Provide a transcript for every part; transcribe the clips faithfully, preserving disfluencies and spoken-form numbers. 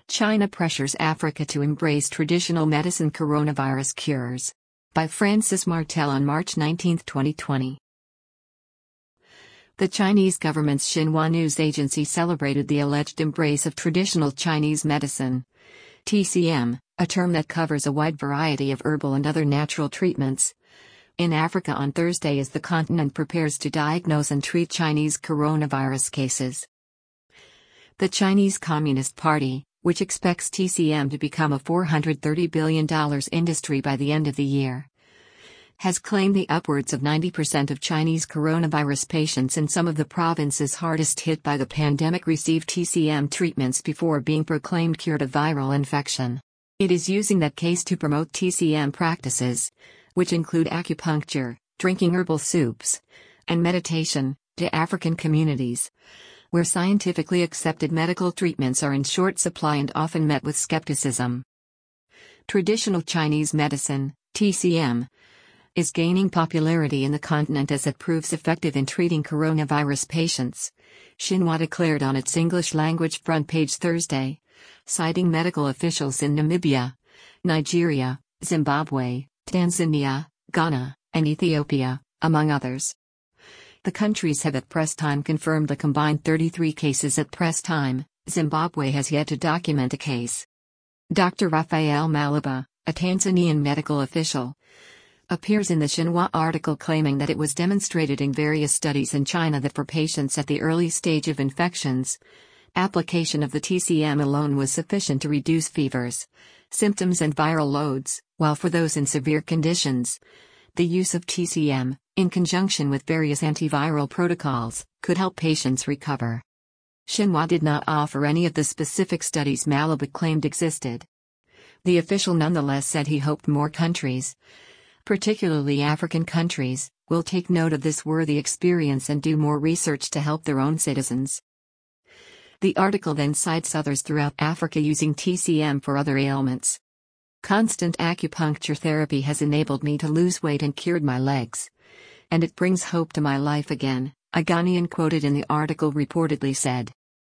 China pressures Africa to embrace traditional medicine coronavirus cures. By Francis Martel on March nineteenth, twenty twenty. The Chinese government's Xinhua news agency celebrated the alleged embrace of traditional Chinese medicine. T C M, a term that covers a wide variety of herbal and other natural treatments. In Africa on Thursday as the continent prepares to diagnose and treat Chinese coronavirus cases. The Chinese Communist Party, which expects T C M to become a four hundred thirty billion dollars industry by the end of the year, has claimed the upwards of ninety percent of Chinese coronavirus patients in some of the provinces hardest hit by the pandemic received T C M treatments before being proclaimed cured of viral infection. It is using that case to promote T C M practices, which include acupuncture, drinking herbal soups, and meditation, to African communities, where scientifically accepted medical treatments are in short supply and often met with skepticism. Traditional Chinese medicine, T C M, is gaining popularity in the continent as it proves effective in treating coronavirus patients, Xinhua declared on its English-language front page Thursday, citing medical officials in Namibia, Nigeria, Zimbabwe, Tanzania, Ghana, and Ethiopia, among others. The countries have at press time confirmed the combined thirty-three cases at press time. Zimbabwe has yet to document a case. Doctor Raphael Malaba, a Tanzanian medical official, appears in the Xinhua article claiming that it was demonstrated in various studies in China that for patients at the early stage of infections, application of the T C M alone was sufficient to reduce fevers, symptoms and viral loads, while for those in severe conditions, the use of T C M, in conjunction with various antiviral protocols, could help patients recover. Xinhua did not offer any of the specific studies Malaba claimed existed. The official nonetheless said he hoped more countries, particularly African countries, will take note of this worthy experience and do more research to help their own citizens. The article then cites others throughout Africa using T C M for other ailments. Constant acupuncture therapy has enabled me to lose weight and cured my legs. And it brings hope to my life again, a Ghanaian quoted in the article reportedly said.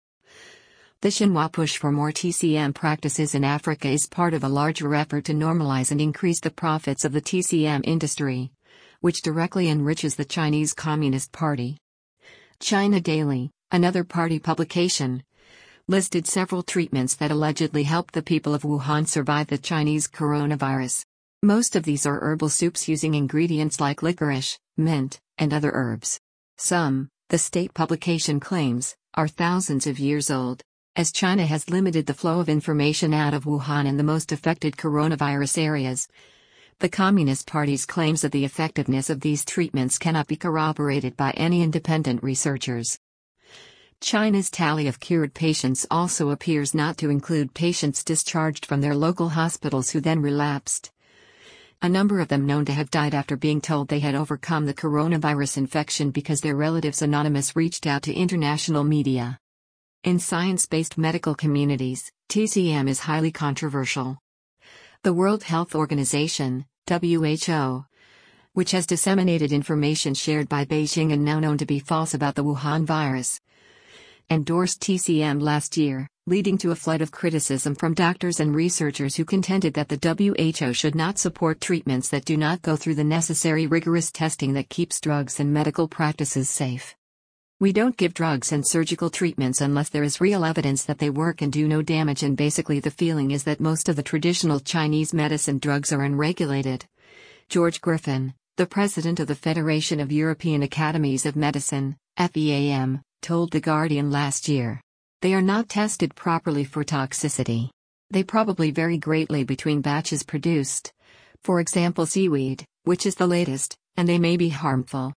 The Xinhua push for more T C M practices in Africa is part of a larger effort to normalize and increase the profits of the T C M industry, which directly enriches the Chinese Communist Party. China Daily, another party publication, listed several treatments that allegedly helped the people of Wuhan survive the Chinese coronavirus. Most of these are herbal soups using ingredients like licorice, mint, and other herbs. Some, the state publication claims, are thousands of years old, as China has limited the flow of information out of Wuhan and the most affected coronavirus areas. The Communist Party's claims of the effectiveness of these treatments cannot be corroborated by any independent researchers. China's tally of cured patients also appears not to include patients discharged from their local hospitals who then relapsed. A number of them known to have died after being told they had overcome the coronavirus infection because their relatives anonymous reached out to international media. In science-based medical communities, T C M is highly controversial. The World Health Organization, W H O, which has disseminated information shared by Beijing and now known to be false about the Wuhan virus, endorsed T C M last year, leading to a flood of criticism from doctors and researchers who contended that the W H O should not support treatments that do not go through the necessary rigorous testing that keeps drugs and medical practices safe. We don't give drugs and surgical treatments unless there is real evidence that they work and do no damage, and basically the feeling is that most of the traditional Chinese medicine drugs are unregulated. George Griffin, the president of the Federation of European Academies of Medicine, F E A M, told The Guardian last year. They are not tested properly for toxicity. They probably vary greatly between batches produced. For example, seaweed, which is the latest, and they may be harmful.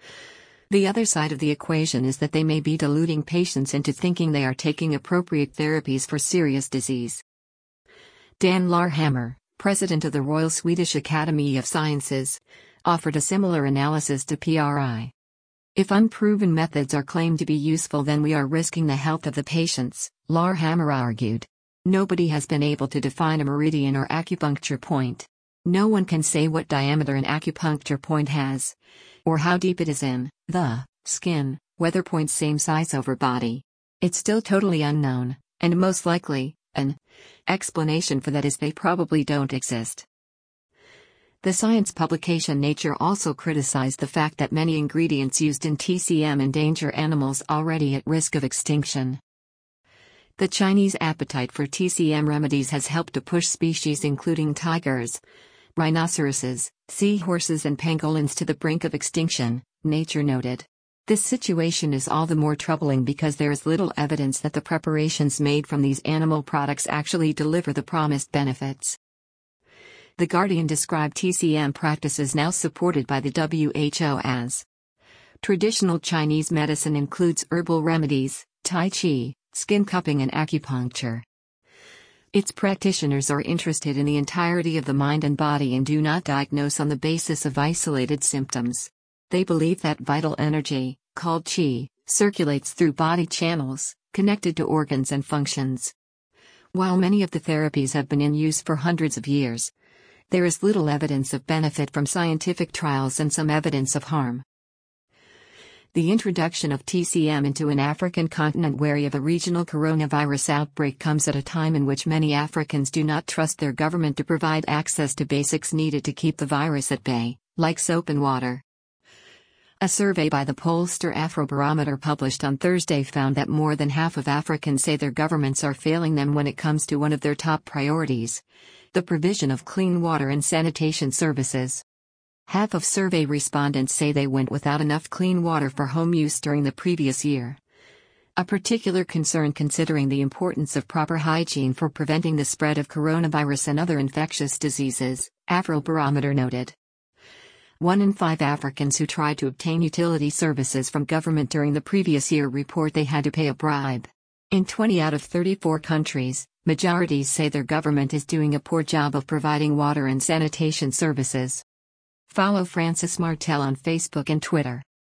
The other side of the equation is that they may be deluding patients into thinking they are taking appropriate therapies for serious disease. Dan Larhammer, president of the Royal Swedish Academy of Sciences, offered a similar analysis to P R I. If unproven methods are claimed to be useful, then we are risking the health of the patients, Larhammer argued. Nobody has been able to define a meridian or acupuncture point. No one can say what diameter an acupuncture point has, or how deep it is in the skin, whether points same size over body. It's still totally unknown, and most likely, An explanation for that is they probably don't exist. The science publication Nature also criticized the fact that many ingredients used in T C M endanger animals already at risk of extinction. The Chinese appetite for T C M remedies has helped to push species including tigers, rhinoceroses, seahorses and pangolins to the brink of extinction, Nature noted. This situation is all the more troubling because there is little evidence that the preparations made from these animal products actually deliver the promised benefits. The Guardian described T C M practices now supported by the W H O as traditional Chinese medicine includes herbal remedies, Tai Chi, skin cupping and acupuncture. Its practitioners are interested in the entirety of the mind and body and do not diagnose on the basis of isolated symptoms. They believe that vital energy, called qi, circulates through body channels, connected to organs and functions. While many of the therapies have been in use for hundreds of years, there is little evidence of benefit from scientific trials and some evidence of harm. The introduction of T C M into an African continent wary of a regional coronavirus outbreak comes at a time in which many Africans do not trust their government to provide access to basics needed to keep the virus at bay, like soap and water. A survey by the pollster Afrobarometer published on Thursday found that more than half of Africans say their governments are failing them when it comes to one of their top priorities: the provision of clean water and sanitation services. Half of survey respondents say they went without enough clean water for home use during the previous year. A particular concern considering the importance of proper hygiene for preventing the spread of coronavirus and other infectious diseases, Afrobarometer noted. One in five Africans who tried to obtain utility services from government during the previous year report they had to pay a bribe. In twenty out of thirty-four countries, majorities say their government is doing a poor job of providing water and sanitation services. Follow Francis Martel on Facebook and Twitter.